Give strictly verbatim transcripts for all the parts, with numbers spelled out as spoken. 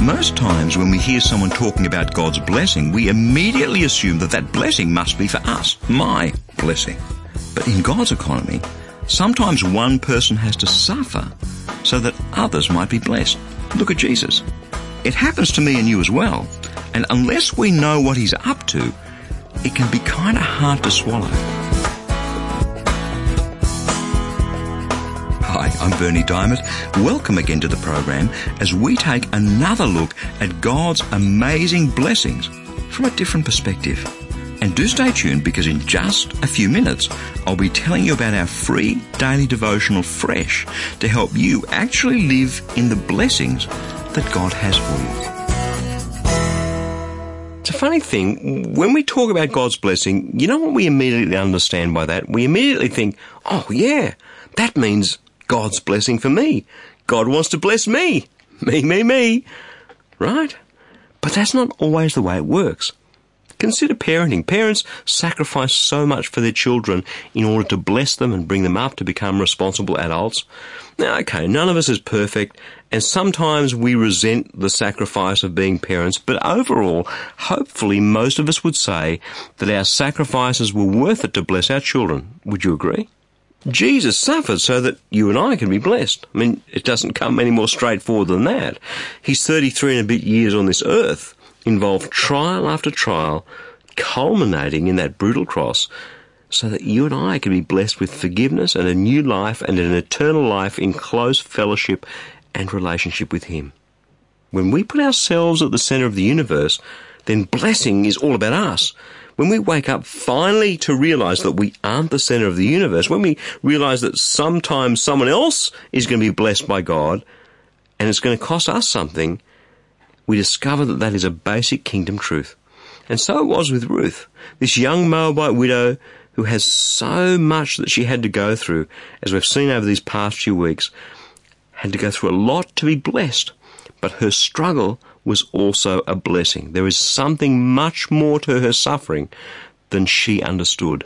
Most times when we hear someone talking about God's blessing, we immediately assume that that blessing must be for us, my blessing. But in God's economy, sometimes one person has to suffer so that others might be blessed. Look at Jesus. It happens to me and you as well. And unless we know what he's up to, it can be kind of hard to swallow. Hi, I'm Bernie Diamond. Welcome again to the program as we take another look at God's amazing blessings from a different perspective. And do stay tuned because in just a few minutes I'll be telling you about our free daily devotional Fresh to help you actually live in the blessings that God has for you. It's a funny thing, when we talk about God's blessing, you know what we immediately understand by that? We immediately think, oh yeah, that means God's blessing for me. God wants to bless me. Me, me, me. Right? But that's not always the way it works. Consider parenting. Parents sacrifice so much for their children in order to bless them and bring them up to become responsible adults. Now, okay, none of us is perfect, and sometimes we resent the sacrifice of being parents, but overall, hopefully most of us would say that our sacrifices were worth it to bless our children. Would you agree? Jesus suffered so that you and I can be blessed. I mean, it doesn't come any more straightforward than that. His thirty-three and a bit years on this earth involved trial after trial, culminating in that brutal cross, so that you and I can be blessed with forgiveness and a new life and an eternal life in close fellowship and relationship with him. When we put ourselves at the centre of the universe, then blessing is all about us. When we wake up finally to realise that we aren't the centre of the universe, when we realise that sometimes someone else is going to be blessed by God and it's going to cost us something, we discover that that is a basic kingdom truth. And so it was with Ruth, this young Moabite widow who has so much that she had to go through, as we've seen over these past few weeks, had to go through a lot to be blessed. But her struggle was also a blessing. There is something much more to her suffering than she understood.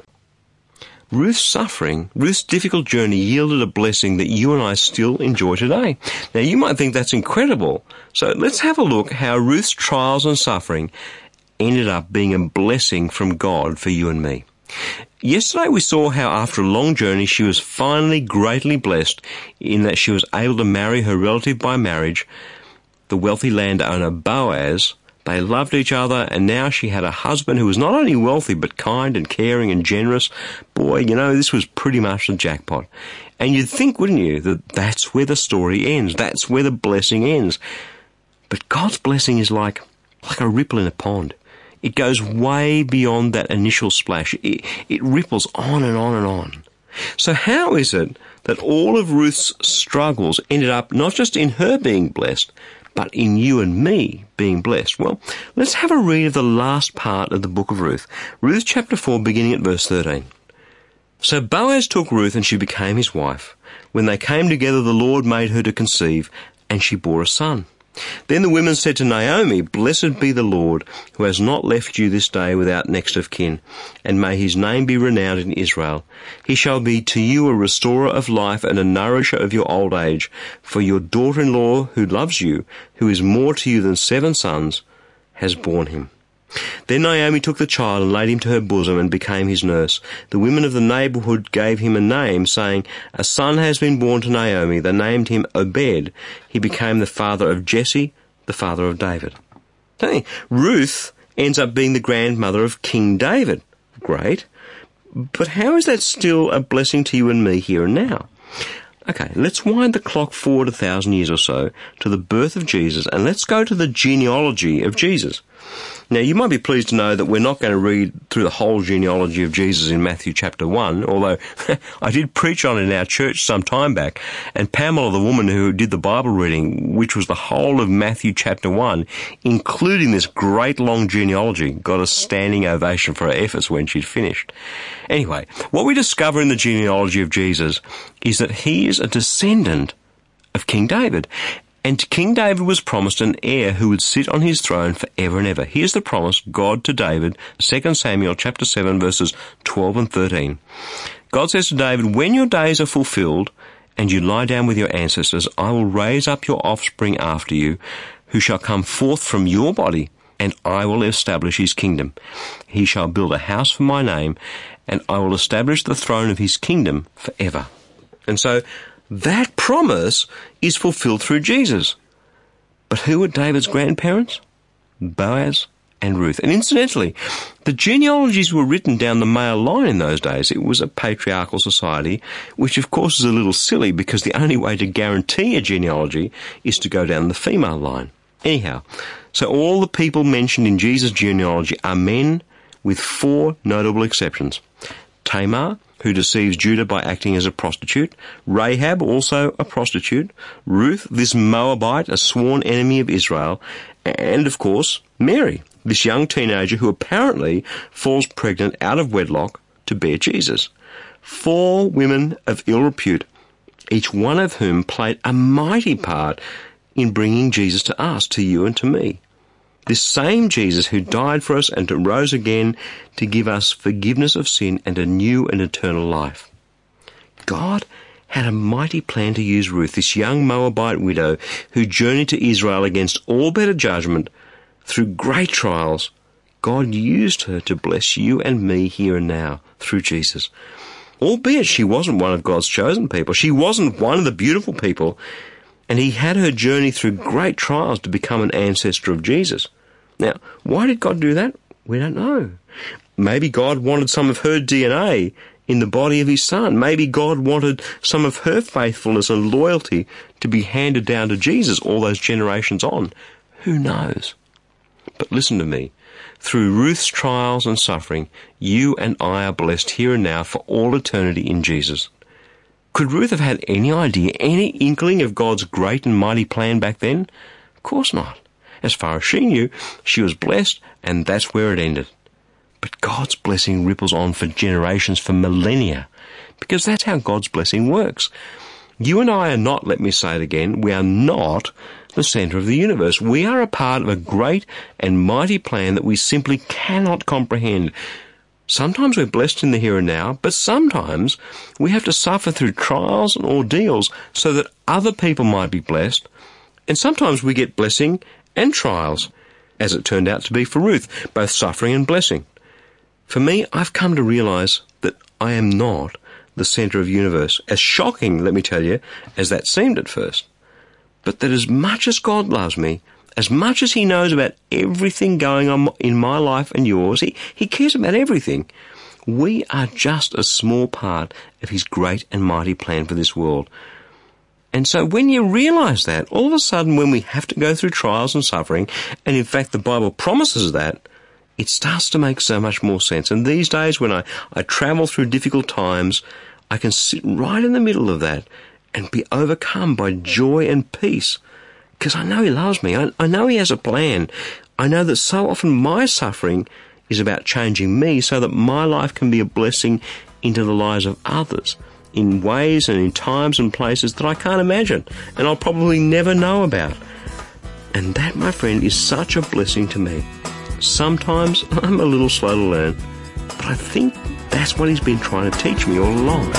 Ruth's suffering, Ruth's difficult journey yielded a blessing that you and I still enjoy today. Now, you might think that's incredible. So let's have a look how Ruth's trials and suffering ended up being a blessing from God for you and me. Yesterday we saw how after a long journey she was finally greatly blessed in that she was able to marry her relative by marriage, the wealthy landowner Boaz. They loved each other, and now she had a husband who was not only wealthy but kind and caring and generous. Boy, you know, this was pretty much the jackpot. And you'd think, wouldn't you, that that's where the story ends. That's where the blessing ends. But God's blessing is like, like a ripple in a pond. It goes way beyond that initial splash. It, it ripples on and on and on. So how is it that all of Ruth's struggles ended up not just in her being blessed, but in you and me being blessed? Well, let's have a read of the last part of the book of Ruth. Ruth chapter four, beginning at verse thirteen. So Boaz took Ruth, and she became his wife. When they came together, the Lord made her to conceive, and she bore a son. Then the women said to Naomi, "Blessed be the Lord, who has not left you this day without next of kin, and may his name be renowned in Israel. He shall be to you a restorer of life and a nourisher of your old age, for your daughter-in-law who loves you, who is more to you than seven sons, has borne him." Then Naomi took the child and laid him to her bosom and became his nurse. The women of the neighbourhood gave him a name, saying, "A son has been born to Naomi." They named him Obed. He became the father of Jesse, the father of David. Hey, Ruth ends up being the grandmother of King David. Great. But how is that still a blessing to you and me here and now? Okay, let's wind the clock forward a thousand years or so to the birth of Jesus, and let's go to the genealogy of Jesus. Now, you might be pleased to know that we're not going to read through the whole genealogy of Jesus in Matthew chapter one, although I did preach on it in our church some time back, and Pamela, the woman who did the Bible reading, which was the whole of Matthew chapter one, including this great long genealogy, got a standing ovation for her efforts when she'd finished. Anyway, what we discover in the genealogy of Jesus is that he is a descendant of King David. And King David was promised an heir who would sit on his throne forever and ever. Here's the promise, God to David, Second Samuel chapter seven, verses twelve and thirteen. God says to David, "When your days are fulfilled and you lie down with your ancestors, I will raise up your offspring after you, who shall come forth from your body, and I will establish his kingdom. He shall build a house for my name, and I will establish the throne of his kingdom forever. And so that promise is fulfilled through Jesus. But who were David's grandparents? Boaz and Ruth. And incidentally, the genealogies were written down the male line in those days. It was a patriarchal society, which of course is a little silly because the only way to guarantee a genealogy is to go down the female line. Anyhow, so all the people mentioned in Jesus' genealogy are men, with four notable exceptions. Tamar, who deceives Judah by acting as a prostitute. Rahab, also a prostitute. Ruth, this Moabite, a sworn enemy of Israel. And, of course, Mary, this young teenager who apparently falls pregnant out of wedlock to bear Jesus. Four women of ill repute, each one of whom played a mighty part in bringing Jesus to us, to you and to me. This same Jesus who died for us and rose again to give us forgiveness of sin and a new and eternal life. God had a mighty plan to use Ruth, this young Moabite widow who journeyed to Israel against all better judgment. Through great trials, God used her to bless you and me here and now through Jesus. Albeit she wasn't one of God's chosen people. She wasn't one of the beautiful people. And he had her journey through great trials to become an ancestor of Jesus. Now, why did God do that? We don't know. Maybe God wanted some of her D N A in the body of his son. Maybe God wanted some of her faithfulness and loyalty to be handed down to Jesus all those generations on. Who knows? But listen to me. Through Ruth's trials and suffering, you and I are blessed here and now for all eternity in Jesus. Could Ruth have had any idea, any inkling of God's great and mighty plan back then? Of course not. As far as she knew, she was blessed, and that's where it ended. But God's blessing ripples on for generations, for millennia, because that's how God's blessing works. You and I are not, let me say it again, we are not the centre of the universe. We are a part of a great and mighty plan that we simply cannot comprehend. Sometimes we're blessed in the here and now, but sometimes we have to suffer through trials and ordeals so that other people might be blessed. And sometimes we get blessing and trials, as it turned out to be for Ruth, both suffering and blessing. For me, I've come to realise that I am not the centre of the universe, as shocking, let me tell you, as that seemed at first. But that as much as God loves me, as much as he knows about everything going on in my life and yours, he, he cares about everything. We are just a small part of his great and mighty plan for this world. And so when you realise that, all of a sudden when we have to go through trials and suffering, and in fact the Bible promises that, it starts to make so much more sense. And these days when I, I travel through difficult times, I can sit right in the middle of that and be overcome by joy and peace. Because I know he loves me. I, I know he has a plan. I know that so often my suffering is about changing me so that my life can be a blessing into the lives of others in ways and in times and places that I can't imagine and I'll probably never know about. And that, my friend, is such a blessing to me. Sometimes I'm a little slow to learn, but I think that's what he's been trying to teach me all along.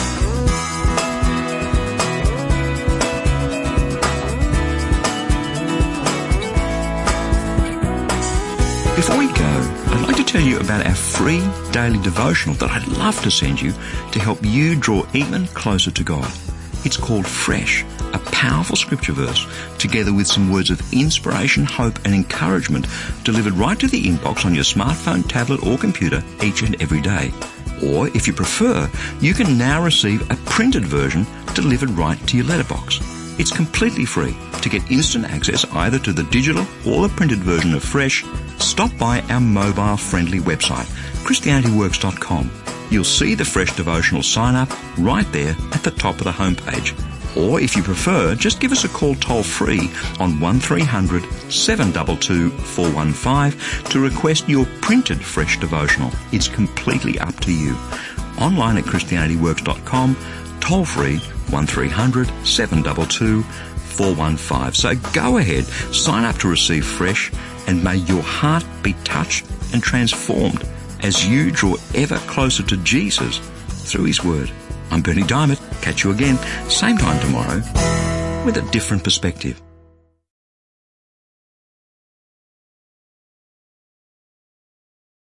Before we go, I'd like to tell you about our free daily devotional that I'd love to send you to help you draw even closer to God. It's called Fresh, a powerful scripture verse, together with some words of inspiration, hope and encouragement delivered right to the inbox on your smartphone, tablet or computer each and every day. Or, if you prefer, you can now receive a printed version delivered right to your letterbox. It's completely free. To get instant access either to the digital or the printed version of Fresh, stop by our mobile-friendly website, Christianity Works dot com. You'll see the Fresh devotional sign-up right there at the top of the homepage. Or, if you prefer, just give us a call toll-free on one three hundred, seven two two, four one five to request your printed Fresh devotional. It's completely up to you. Online at Christianity Works dot com, toll-free one three hundred, seven two two, four one five. So go ahead, sign up to receive Fresh, and may your heart be touched and transformed as you draw ever closer to Jesus through his word. I'm Bernie Diamond. Catch you again, same time tomorrow, with a different perspective.